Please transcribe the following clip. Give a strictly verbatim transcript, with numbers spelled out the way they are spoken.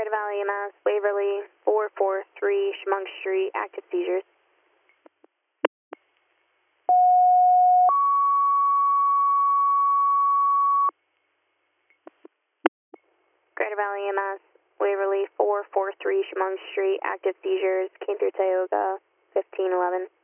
Greater Valley E M S, Waverly, four four three Chemung Street, active seizures. Greater Valley E M S, Waverly, four four three Chemung Street, active seizures, came through Tioga, fifteen eleven.